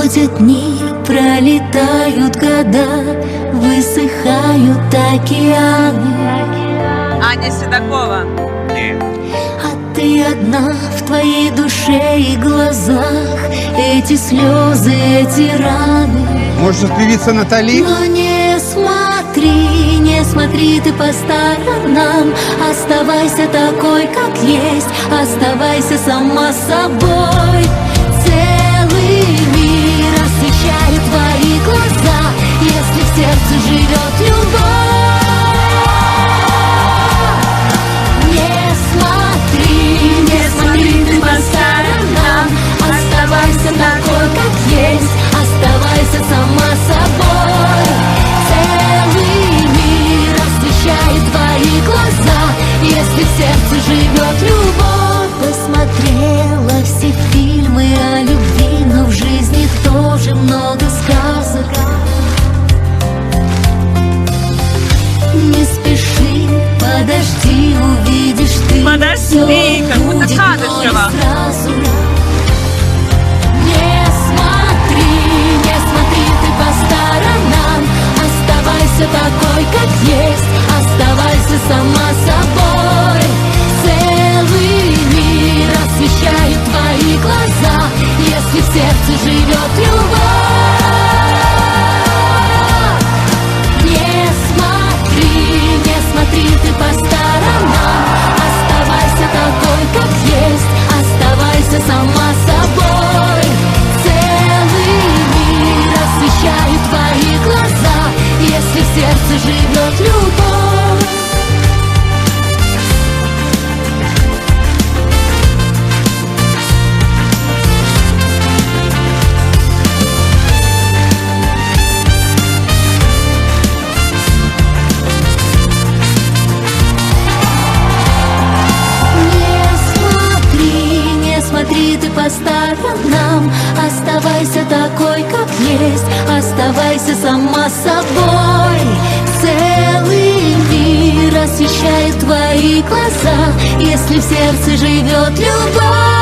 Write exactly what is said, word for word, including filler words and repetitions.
Проходят дни, пролетают года, высыхают океаны. Аня Седокова. А ты одна в твоей душе и глазах. Эти слезы, эти раны. Может, певица Натали? Но не смотри, не смотри ты по сторонам. Оставайся такой, как есть. Оставайся сама собой. Целый мир освещает твои глаза, если в сердце живет любовь. Не смотри, не смотри ты по сторонам. Оставайся такой, как есть. Оставайся сама собой. Целый мир освещает твои глаза, если в сердце живет любовь. Посмотрела все фильмы о любви, но в жизни тоже много сказок. Не спеши, подожди, увидишь ты. Подожди, как будто Кадышева. Сразу. Не смотри, не смотри ты по сторонам. Оставайся такой, как есть. Оставайся сама собой. Целый мир освещает твои глаза, если в сердце живет любовь. Не смотри, не смотри ты по сторонам. Оставайся такой, как есть. Оставайся сама собой. Целый мир освещает твои глаза, если в сердце живет любовь. Смотри ты по сторонам. Оставайся такой, как есть. Оставайся сама собой. Целый мир освещает твои глаза, если в сердце живет любовь.